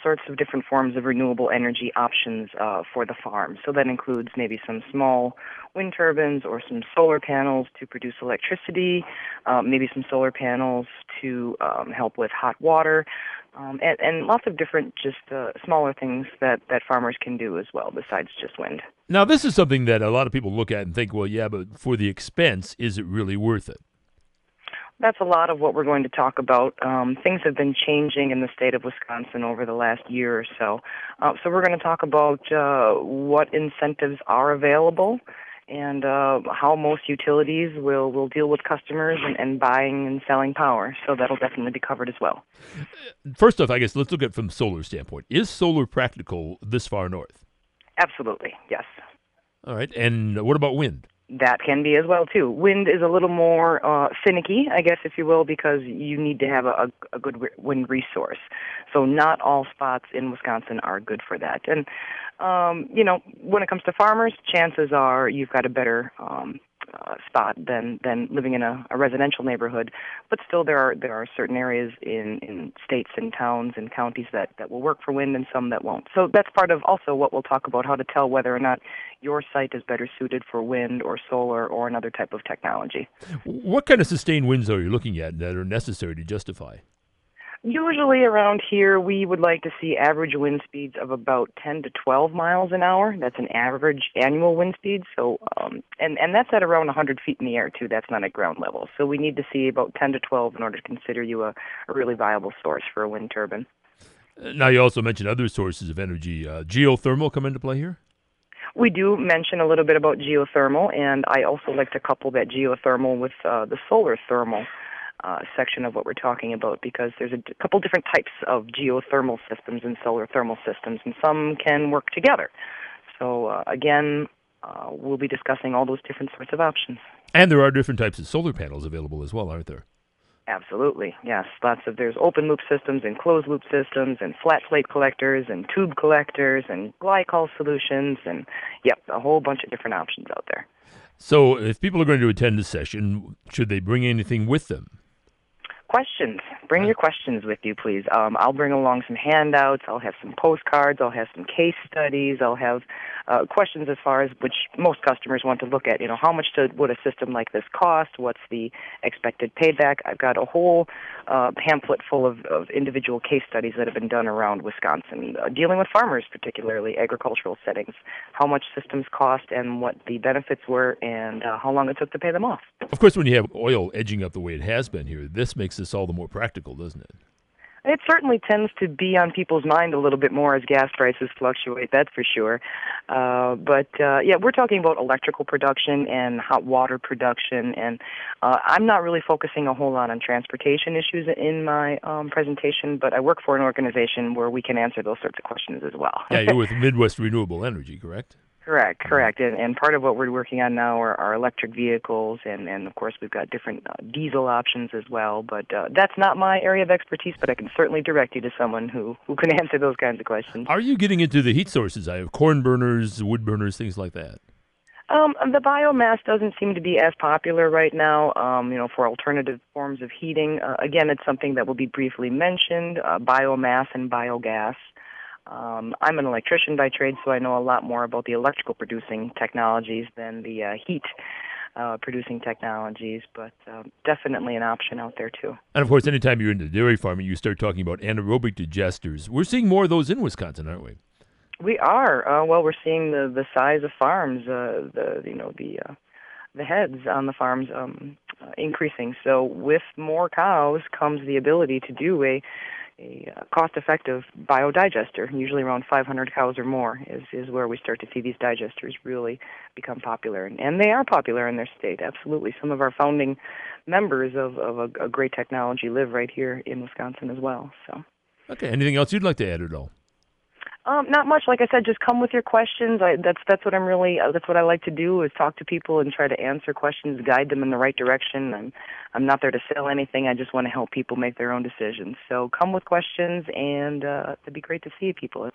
sorts of different forms of renewable energy options for the farm. So that includes maybe some small wind turbines or some solar panels to produce electricity, maybe some solar panels to help with hot water, and lots of different just smaller things that farmers can do as well besides just wind. Now, this is something that a lot of people look at and think, well, yeah, but for the expense, is it really worth it? That's a lot of what we're going to talk about. Things have been changing in the state of Wisconsin over the last year or so. So we're going to talk about what incentives are available and how most utilities will deal with customers and buying and selling power. So that'll definitely be covered as well. First off, I guess let's look at it from solar standpoint. Is solar practical this far north? Absolutely, yes. All right. And what about wind? That can be as well, too. Wind is a little more finicky, I guess, if you will, because you need to have a good wind resource. So not all spots in Wisconsin are good for that. And, when it comes to farmers, chances are you've got a better spot than living in a residential neighborhood. But still, there are certain areas in states and towns and counties that will work for wind and some that won't. So that's part of also what we'll talk about, how to tell whether or not your site is better suited for wind or solar or another type of technology. What kind of sustained winds are you looking at that are necessary to justify? Usually around here, we would like to see average wind speeds of about 10 to 12 miles an hour. That's an average annual wind speed. So, and that's at around 100 feet in the air, too. That's not at ground level. So we need to see about 10 to 12 in order to consider you a really viable source for a wind turbine. Now, you also mentioned other sources of energy. Geothermal come into play here? We do mention a little bit about geothermal, and I also like to couple that geothermal with the solar thermal section of what we're talking about, because there's a couple different types of geothermal systems and solar thermal systems, and some can work together. So again, we'll be discussing all those different sorts of options. And there are different types of solar panels available as well, aren't there? Absolutely, yes. There's open loop systems and closed loop systems and flat plate collectors and tube collectors and glycol solutions and, a whole bunch of different options out there. So if people are going to attend this session, should they bring anything with them? Questions. Bring your questions with you, please. I'll bring along some handouts. I'll have some postcards. I'll have some case studies. I'll have questions as far as which most customers want to look at. How much would a system like this cost? What's the expected payback? I've got a whole pamphlet full of individual case studies that have been done around Wisconsin, dealing with farmers, particularly agricultural settings, how much systems cost and what the benefits were and how long it took to pay them off. Of course, when you have oil edging up the way it has been here, this makes this all the more practical, doesn't it? It certainly tends to be on people's mind a little bit more as gas prices fluctuate, that's for sure. But we're talking about electrical production and hot water production, and I'm not really focusing a whole lot on transportation issues in my presentation, but I work for an organization where we can answer those sorts of questions as well. Yeah, you're with Midwest Renewable Energy, correct? Correct. And part of what we're working on now are electric vehicles, and of course we've got different diesel options as well. But that's not my area of expertise, but I can certainly direct you to someone who can answer those kinds of questions. Are you getting into the heat sources? I have corn burners, wood burners, things like that. The biomass doesn't seem to be as popular right now, for alternative forms of heating. Again, it's something that will be briefly mentioned, biomass and biogas. I'm an electrician by trade, so I know a lot more about the electrical producing technologies than the heat producing technologies, but definitely an option out there too. And of course, anytime you're into dairy farming, you start talking about anaerobic digesters. We're seeing more of those in Wisconsin, aren't we? We are. We're seeing the size of farms, the heads on the farms increasing. So with more cows comes the ability to do a cost-effective biodigester. Usually around 500 cows or more is where we start to see these digesters really become popular. And they are popular in their state, absolutely. Some of our founding members of a great technology live right here in Wisconsin as well. So. Okay, anything else you'd like to add at all? Not much. Like I said, just come with your questions. That's what that's what I like to do, is talk to people and try to answer questions, guide them in the right direction. I'm not there to sell anything. I just want to help people make their own decisions. So come with questions, and it'd be great to see people.